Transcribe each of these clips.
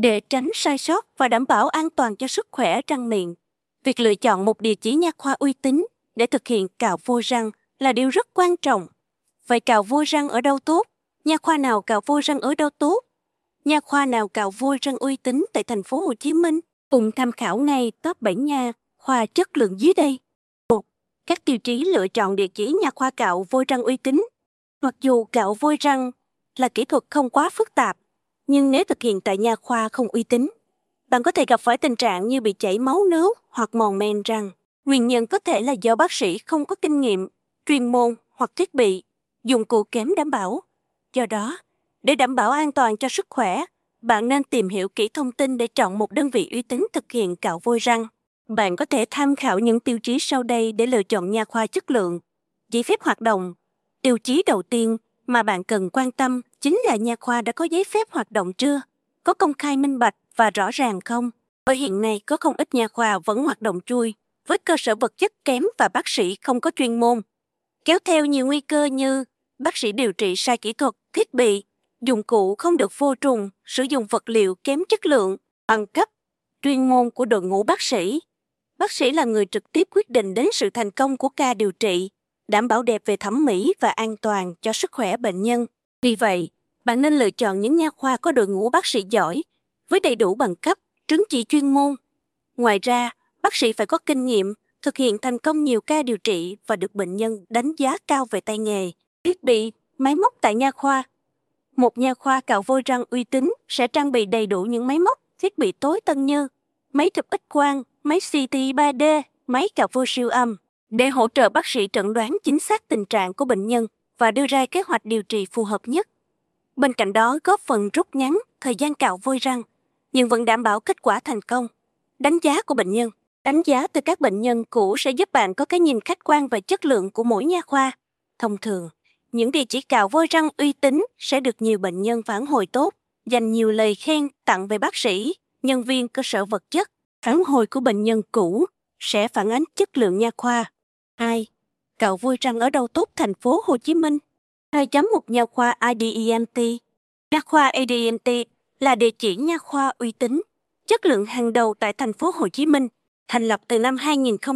Để tránh sai sót và đảm bảo an toàn cho sức khỏe răng miệng, việc lựa chọn một địa chỉ nha khoa uy tín để thực hiện cạo vôi răng là điều rất quan trọng. Vậy cạo vôi răng ở đâu tốt? Nha khoa nào cạo vôi răng ở đâu tốt? Nha khoa nào cạo vôi răng uy tín tại thành phố Hồ Chí Minh? Cùng tham khảo ngay top 7 nha khoa chất lượng dưới đây. 1. Các tiêu chí lựa chọn địa chỉ nha khoa cạo vôi răng uy tín. Mặc dù cạo vôi răng là kỹ thuật không quá phức tạp, nhưng nếu thực hiện tại nha khoa không uy tín, bạn có thể gặp phải tình trạng như bị chảy máu nướu hoặc mòn men răng. Nguyên nhân có thể là do bác sĩ không có kinh nghiệm, chuyên môn hoặc thiết bị, dụng cụ kém đảm bảo. Do đó, để đảm bảo an toàn cho sức khỏe, bạn nên tìm hiểu kỹ thông tin để chọn một đơn vị uy tín thực hiện cạo vôi răng. Bạn có thể tham khảo những tiêu chí sau đây để lựa chọn nha khoa chất lượng. Giấy phép hoạt động. Tiêu chí đầu tiên mà bạn cần quan tâm chính là nha khoa đã có giấy phép hoạt động chưa? Có công khai minh bạch và rõ ràng không? Bởi hiện nay có không ít nha khoa vẫn hoạt động chui, với cơ sở vật chất kém và bác sĩ không có chuyên môn, kéo theo nhiều nguy cơ như bác sĩ điều trị sai kỹ thuật, thiết bị, dụng cụ không được vô trùng, sử dụng vật liệu kém chất lượng, bằng cấp, chuyên môn của đội ngũ bác sĩ. Bác sĩ là người trực tiếp quyết định đến sự thành công của ca điều trị, đảm bảo đẹp về thẩm mỹ và an toàn cho sức khỏe bệnh nhân. Vì vậy, bạn nên lựa chọn những nha khoa có đội ngũ bác sĩ giỏi, với đầy đủ bằng cấp, chứng chỉ chuyên môn. Ngoài ra, bác sĩ phải có kinh nghiệm, thực hiện thành công nhiều ca điều trị và được bệnh nhân đánh giá cao về tay nghề, thiết bị, máy móc tại nha khoa. Một nha khoa cạo vôi răng uy tín sẽ trang bị đầy đủ những máy móc, thiết bị tối tân như máy chụp X-quang, máy CT 3D, máy cạo vôi siêu âm, để hỗ trợ bác sĩ chẩn đoán chính xác tình trạng của bệnh nhân và đưa ra kế hoạch điều trị phù hợp nhất. Bên cạnh đó, góp phần rút ngắn thời gian cạo vôi răng, nhưng vẫn đảm bảo kết quả thành công. Đánh giá của bệnh nhân. Đánh giá từ các bệnh nhân cũ sẽ giúp bạn có cái nhìn khách quan về chất lượng của mỗi nha khoa. Thông thường, những địa chỉ cạo vôi răng uy tín sẽ được nhiều bệnh nhân phản hồi tốt, dành nhiều lời khen tặng về bác sĩ, nhân viên, cơ sở vật chất. Phản hồi của bệnh nhân cũ sẽ phản ánh chất lượng nha khoa. 2. Cạo vôi răng ở đâu tốt thành phố Hồ Chí Minh? 2.1 Nha khoa ADENT. Nha khoa ADENT là địa chỉ nha khoa uy tín, chất lượng hàng đầu tại thành phố Hồ Chí Minh, thành lập từ năm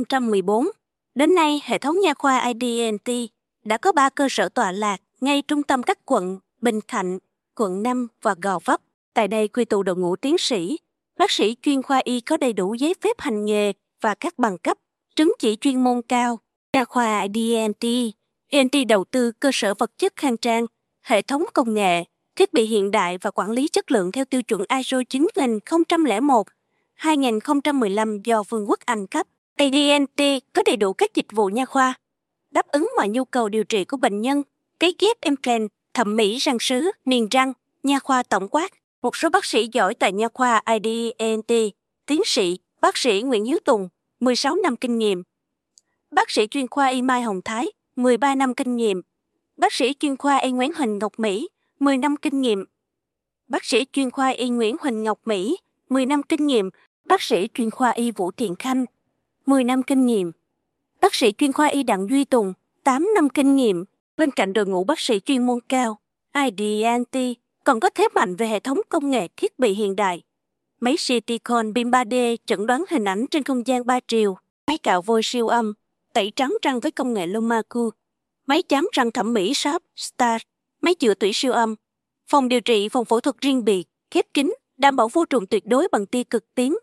2014. Đến nay, hệ thống nha khoa ADENT đã có 3 cơ sở tọa lạc ngay trung tâm các quận Bình Thạnh, quận 5 và Gò Vấp. Tại đây quy tụ đội ngũ tiến sĩ, bác sĩ chuyên khoa y có đầy đủ giấy phép hành nghề và các bằng cấp, chứng chỉ chuyên môn cao. Nha khoa ADENT đầu tư cơ sở vật chất khang trang, hệ thống công nghệ, thiết bị hiện đại và quản lý chất lượng theo tiêu chuẩn ISO 9001, 2015 do Vương quốc Anh cấp. ADENT có đầy đủ các dịch vụ nha khoa, đáp ứng mọi nhu cầu điều trị của bệnh nhân, cấy ghép implant, thẩm mỹ răng sứ, niềng răng, nha khoa tổng quát. Một số bác sĩ giỏi tại nha khoa ADENT, tiến sĩ, bác sĩ Nguyễn Hiếu Tùng, 16 năm kinh nghiệm. Bác sĩ chuyên khoa Y Mai Hồng Thái, 13 năm kinh nghiệm. Bác sĩ chuyên khoa Y Nguyễn Huỳnh Ngọc Mỹ, 10 năm kinh nghiệm. Bác sĩ chuyên khoa Y Nguyễn Huỳnh Ngọc Mỹ, 10 năm kinh nghiệm. Bác sĩ chuyên khoa Y Vũ Thiện Khanh, 10 năm kinh nghiệm. Bác sĩ chuyên khoa Y Đặng Duy Tùng, 8 năm kinh nghiệm. Bên cạnh đội ngũ bác sĩ chuyên môn cao, ADENT còn có thế mạnh về hệ thống công nghệ thiết bị hiện đại. Máy CT-Con pin 3D chẩn đoán hình ảnh trên không gian 3 chiều, máy cạo vôi siêu âm, tẩy trắng răng với công nghệ Lomaku, máy chám răng thẩm mỹ Sharp Star, máy chữa tủy siêu âm, phòng điều trị, phòng phẫu thuật riêng biệt, khép kín, đảm bảo vô trùng tuyệt đối bằng tia cực tím,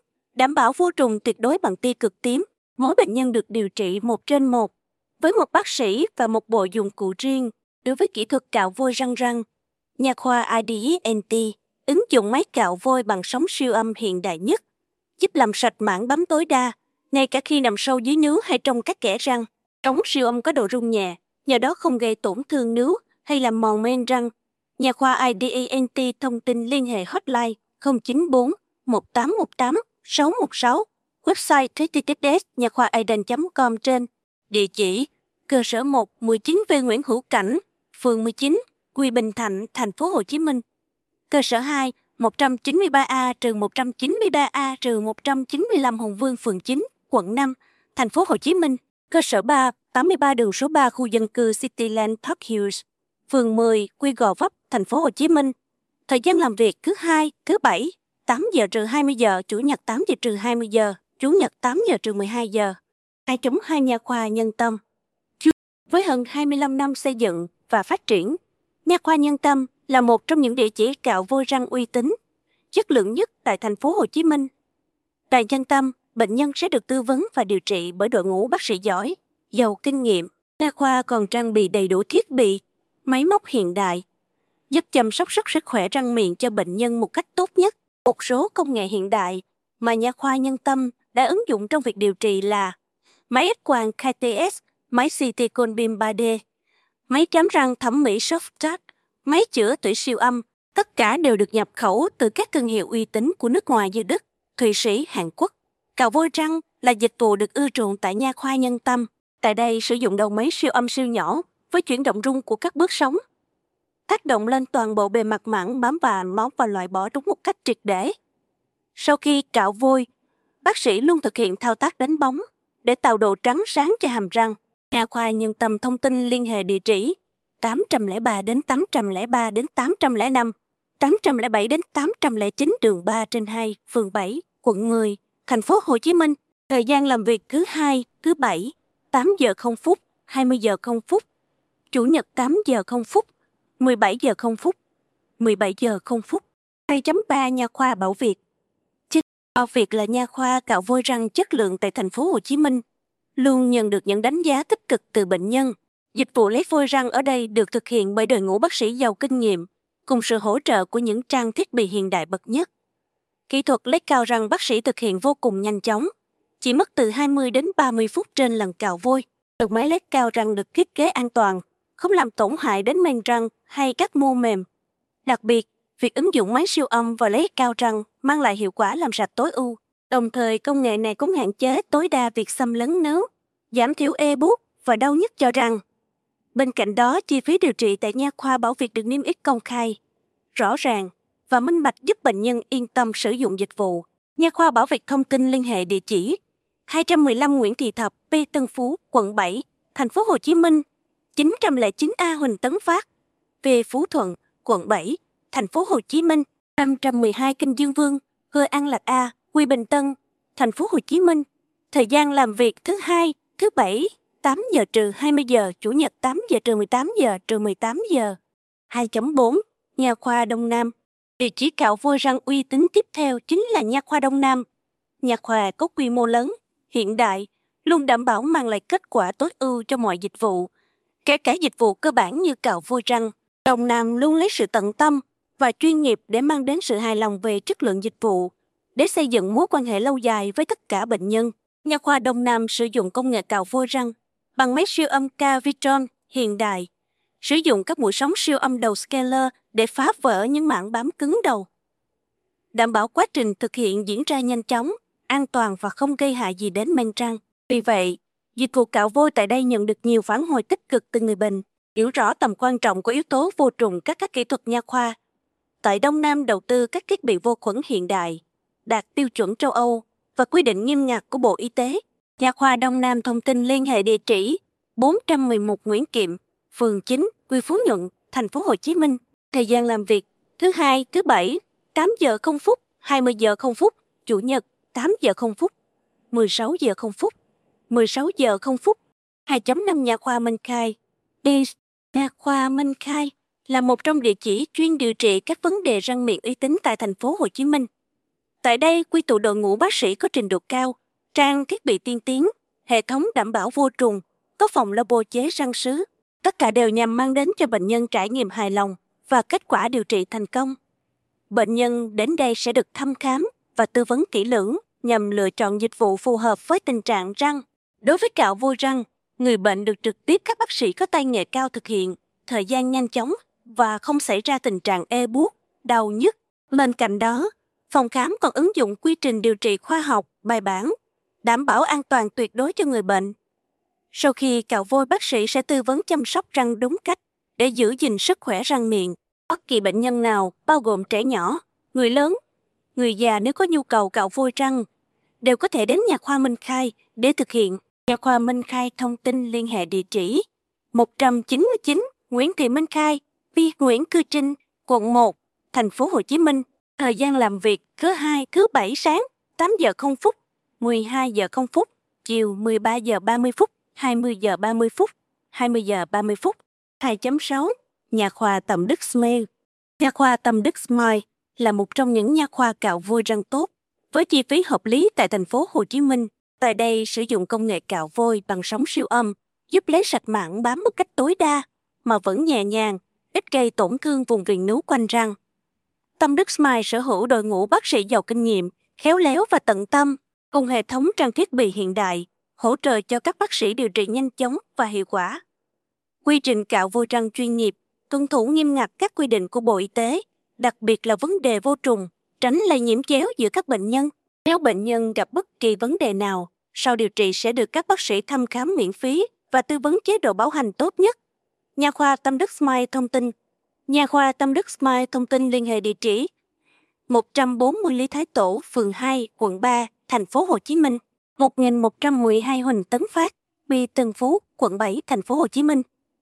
Mỗi bệnh nhân được điều trị 1/1, với một bác sĩ và một bộ dụng cụ riêng đối với kỹ thuật cạo vôi răng. Nha khoa ADENT ứng dụng máy cạo vôi bằng sóng siêu âm hiện đại nhất, giúp làm sạch mảng bám tối đa, ngay cả khi nằm sâu dưới nướu hay trong các kẽ răng. Sóng siêu âm có độ rung nhẹ, nhờ đó không gây tổn thương nướu hay làm mòn men răng. Nha khoa ADENT thông tin liên hệ hotline 094 1818 616, website https://nhakhoaaden.com trên. Địa chỉ: cơ sở 1, 19V Nguyễn Hữu Cảnh, phường 19, quận Bình Thạnh, thành phố Hồ Chí Minh. Cơ sở 2, 193A-193A-195 Hùng Vương, phường 9, quận 5, thành phố Hồ Chí Minh. Cơ sở 3, 83 đường số 3 khu dân cư Cityland Park Hills, phường 10, Gò Vấp, thành phố Hồ Chí Minh. Thời gian làm việc thứ 2, thứ 7, 8 giờ trừ 20 giờ, Chủ nhật 8 giờ trừ 20 giờ, Chủ nhật 8 giờ trừ 12 giờ. 2.2 Nha khoa Nhân Tâm. Với hơn 25 năm xây dựng và phát triển, Nha khoa Nhân Tâm là một trong những địa chỉ cạo vôi răng uy tín, chất lượng nhất tại thành phố Hồ Chí Minh. Tại Nhân Tâm, bệnh nhân sẽ được tư vấn và điều trị bởi đội ngũ bác sĩ giỏi, giàu kinh nghiệm. Nha khoa còn trang bị đầy đủ thiết bị, máy móc hiện đại, giúp chăm sóc sức khỏe răng miệng cho bệnh nhân một cách tốt nhất. Một số công nghệ hiện đại mà Nha khoa Nhân Tâm đã ứng dụng trong việc điều trị là máy X-quang KTS, máy CT cone beam 3D, máy chám răng thẩm mỹ Softart, máy chữa tủy siêu âm. Tất cả đều được nhập khẩu từ các thương hiệu uy tín của nước ngoài như Đức, Thụy Sĩ, Hàn Quốc. Cạo vôi răng là dịch vụ được ưa chuộng tại Nha khoa Nhân Tâm. Tại đây sử dụng đầu máy siêu âm siêu nhỏ với chuyển động rung của các bước sóng, tác động lên toàn bộ bề mặt mảng bám vào máu và loại bỏ đúng một cách triệt để. Sau khi cạo vôi, bác sĩ luôn thực hiện thao tác đánh bóng để tạo độ trắng sáng cho hàm răng. Nha khoa Nhân Tâm thông tin liên hệ địa chỉ 803 đến 803 đến 805, 807 đến 809 đường 3/2, phường 7, quận 10, thành phố Hồ Chí Minh. Thời gian làm việc thứ Hai, thứ Bảy, 8 giờ 0 phút, 20 giờ 0 phút, Chủ nhật 8 giờ 0 phút, 17 giờ 0 phút, 17 giờ 0 phút. 2.3 Nha khoa Bảo Việt. Bảo Việt là nha khoa cạo vôi răng chất lượng tại thành phố Hồ Chí Minh, luôn nhận được những đánh giá tích cực từ bệnh nhân. Dịch vụ lấy vôi răng ở đây được thực hiện bởi đội ngũ bác sĩ giàu kinh nghiệm, cùng sự hỗ trợ của những trang thiết bị hiện đại bậc nhất. Kỹ thuật lấy cao răng bác sĩ thực hiện vô cùng nhanh chóng, chỉ mất từ 20 đến 30 phút trên lần cạo vôi. Đầu máy lấy cao răng được thiết kế an toàn, không làm tổn hại đến men răng hay các mô mềm. Đặc biệt, việc ứng dụng máy siêu âm và lấy cao răng mang lại hiệu quả làm sạch tối ưu. Đồng thời, công nghệ này cũng hạn chế tối đa việc xâm lấn nướu, giảm thiểu ê buốt và đau nhức cho răng. Bên cạnh đó, chi phí điều trị tại Nha khoa Bảo Việt được niêm yết công khai, rõ ràng và minh bạch, giúp bệnh nhân yên tâm sử dụng dịch vụ. Nha khoa Bảo Việt thông tin liên hệ địa chỉ 215 Nguyễn Thị Thập, P Tân Phú, quận 7, thành phố Hồ Chí Minh, 909A Huỳnh Tấn Phát, P Phú Thuận, quận 7, thành phố Hồ Chí Minh, 512 Kinh Dương Vương, Hơ An Lạc A, Quy Bình Tân, thành phố Hồ Chí Minh. Thời gian làm việc thứ Hai, thứ Bảy, 8 giờ trừ 20 giờ, Chủ nhật 8 giờ trừ 18 giờ trừ 18 giờ. 2.4 Nha khoa Đông Nam. Địa chỉ cạo vôi răng uy tín tiếp theo chính là Nha khoa Đông Nam. Nha khoa có quy mô lớn, hiện đại, luôn đảm bảo mang lại kết quả tối ưu cho mọi dịch vụ, kể cả dịch vụ cơ bản như cạo vôi răng. Đông Nam luôn lấy sự tận tâm và chuyên nghiệp để mang đến sự hài lòng về chất lượng dịch vụ, để xây dựng mối quan hệ lâu dài với tất cả bệnh nhân. Nha khoa Đông Nam sử dụng công nghệ cạo vôi răng bằng máy siêu âm Cavitron hiện đại, sử dụng các mũi sóng siêu âm đầu scaler để phá vỡ những mảng bám cứng đầu, đảm bảo quá trình thực hiện diễn ra nhanh chóng, an toàn và không gây hại gì đến men răng. Vì vậy, dịch vụ cạo vôi tại đây nhận được nhiều phản hồi tích cực từ người bệnh, hiểu rõ tầm quan trọng của yếu tố vô trùng các kỹ thuật nha khoa. Tại Đông Nam đầu tư các thiết bị vô khuẩn hiện đại, đạt tiêu chuẩn châu Âu và quy định nghiêm ngặt của Bộ Y tế. Nha khoa Đông Nam thông tin liên hệ địa chỉ 411 Nguyễn Kiệm, phường 9, Quy Phú Nhuận, thành phố Hồ Chí Minh. Thời gian làm việc thứ Hai, thứ Bảy, 8 giờ 0 phút, 20 giờ 0 phút, Chủ nhật 8 giờ 0 phút, 16 giờ 0 phút, 16 giờ 0 phút. 2.5 Nha khoa Minh Khai. Nha khoa Minh Khai là một trong địa chỉ chuyên điều trị các vấn đề răng miệng uy tín tại thành phố Hồ Chí Minh. Tại đây quy tụ đội ngũ bác sĩ có trình độ cao, trang thiết bị tiên tiến, hệ thống đảm bảo vô trùng, có phòng labo chế răng sứ. Tất cả đều nhằm mang đến cho bệnh nhân trải nghiệm hài lòng và kết quả điều trị thành công. Bệnh nhân đến đây sẽ được thăm khám và tư vấn kỹ lưỡng nhằm lựa chọn dịch vụ phù hợp với tình trạng răng. Đối với cạo vôi răng, người bệnh được trực tiếp các bác sĩ có tay nghề cao thực hiện, thời gian nhanh chóng và không xảy ra tình trạng ê buốt, đau nhức. Bên cạnh đó, phòng khám còn ứng dụng quy trình điều trị khoa học, bài bản, đảm bảo an toàn tuyệt đối cho người bệnh. Sau khi cạo vôi, bác sĩ sẽ tư vấn chăm sóc răng đúng cách để giữ gìn sức khỏe răng miệng. Bất kỳ bệnh nhân nào, bao gồm trẻ nhỏ, người lớn, người già nếu có nhu cầu cạo vôi răng, đều có thể đến Nha khoa Minh Khai để thực hiện. Nha khoa Minh Khai thông tin liên hệ địa chỉ 199 Nguyễn Thị Minh Khai, Nguyễn Cư Trinh, quận 1, thành phố Hồ Chí Minh. Thời gian làm việc thứ Hai, thứ Bảy sáng 8 giờ 0 phút, 12 giờ 0 phút, chiều 13 giờ 30 phút, 20 giờ 30 phút, 20 giờ 30 phút. 2.6. Nha khoa Tâm Đức Smile. Nha khoa Tâm Đức Smile là một trong những nha khoa cạo vôi răng tốt, với chi phí hợp lý tại thành phố Hồ Chí Minh. Tại đây sử dụng công nghệ cạo vôi bằng sóng siêu âm, giúp lấy sạch mảng bám một cách tối đa, mà vẫn nhẹ nhàng, ít gây tổn thương vùng viền nướu quanh răng. Tâm Đức Smile sở hữu đội ngũ bác sĩ giàu kinh nghiệm, khéo léo và tận tâm, cùng hệ thống trang thiết bị hiện đại, hỗ trợ cho các bác sĩ điều trị nhanh chóng và hiệu quả. Quy trình cạo vôi răng chuyên nghiệp, tuân thủ nghiêm ngặt các quy định của Bộ Y tế, đặc biệt là vấn đề vô trùng, tránh lây nhiễm chéo giữa các bệnh nhân. Nếu bệnh nhân gặp bất kỳ vấn đề nào, sau điều trị sẽ được các bác sĩ thăm khám miễn phí và tư vấn chế độ bảo hành tốt nhất. Nha khoa Tâm Đức Smile thông tin. Nha khoa Tâm Đức Smile thông tin liên hệ địa chỉ 140 Lý Thái Tổ, phường 2, quận 3, thành phố Hồ Chí Minh. 1112 Huỳnh Tấn Phát, Bi Tân Phú, quận 7, thành phố Hồ Chí Minh.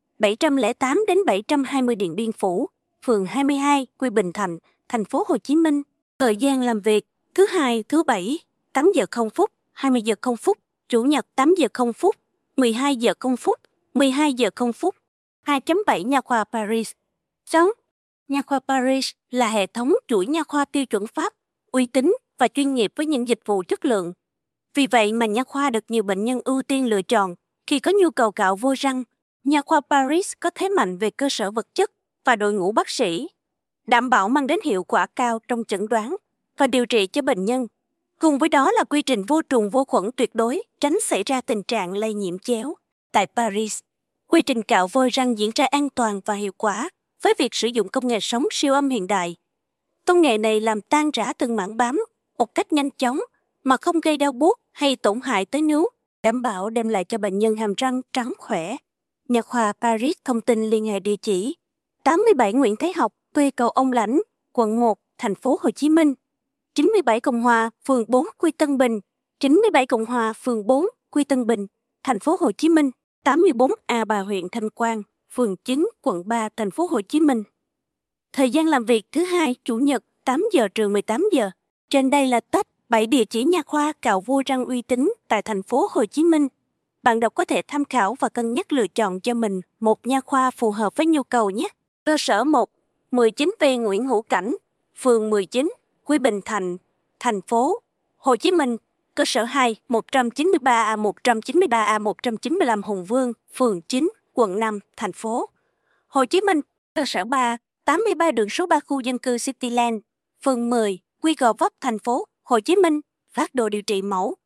708 đến 720 Điện Biên Phủ, phường 22, Quy Bình Thạnh, thành phố Hồ Chí Minh. Thời gian làm việc thứ Hai, thứ Bảy 8 giờ 0 phút, 20 giờ 0 phút, Chủ nhật 8 giờ 0 phút, 12 giờ 0 phút, 12 giờ 0 phút. 2.7 Nha khoa Paris. 6. Nha khoa Paris là hệ thống chuỗi nha khoa tiêu chuẩn Pháp, uy tín và chuyên nghiệp với những dịch vụ chất lượng. Vì vậy mà nha khoa được nhiều bệnh nhân ưu tiên lựa chọn khi có nhu cầu cạo vôi răng. Nha khoa Paris có thế mạnh về cơ sở vật chất và đội ngũ bác sĩ, đảm bảo mang đến hiệu quả cao trong chẩn đoán và điều trị cho bệnh nhân. Cùng với đó là quy trình vô trùng vô khuẩn tuyệt đối, tránh xảy ra tình trạng lây nhiễm chéo. Tại Paris, quy trình cạo vôi răng diễn ra an toàn và hiệu quả với việc sử dụng công nghệ sóng siêu âm hiện đại. Công nghệ này làm tan rã từng mảng bám một cách nhanh chóng mà không gây đau buốt hay tổn hại tới nướu, đảm bảo đem lại cho bệnh nhân hàm răng trắng khỏe. Nha khoa Paris thông tin liên hệ địa chỉ 87 Nguyễn Thái Học, quê Cầu Ông Lãnh, quận 1, thành phố Hồ Chí Minh. 97 Cộng Hòa, phường 4, Quy Tân Bình. 97 Cộng Hòa, phường 4, Quy Tân Bình, thành phố Hồ Chí Minh. 84 A Bà, huyện Thanh Quan, phường 9, quận 3, thành phố Hồ Chí Minh. Thời gian làm việc thứ Hai, Chủ nhật 8 giờ trừ 18 giờ. Trên đây là top 7 địa chỉ nha khoa cạo vôi răng uy tín tại thành phố Hồ Chí Minh. Bạn đọc có thể tham khảo và cân nhắc lựa chọn cho mình một nha khoa phù hợp với nhu cầu nhé. Cơ sở 1, 19V Nguyễn Hữu Cảnh, phường 19, Quy Bình Thạnh, thành phố Hồ Chí Minh. Cơ sở 2, 193A 193A 195 Hùng Vương, phường 9, quận 5, thành phố Hồ Chí Minh. Cơ sở 3, 83 đường số 3 khu dân cư Cityland, phường 10, Quy Gò Vấp, thành phố Hồ Chí Minh. Phác đồ điều trị mẫu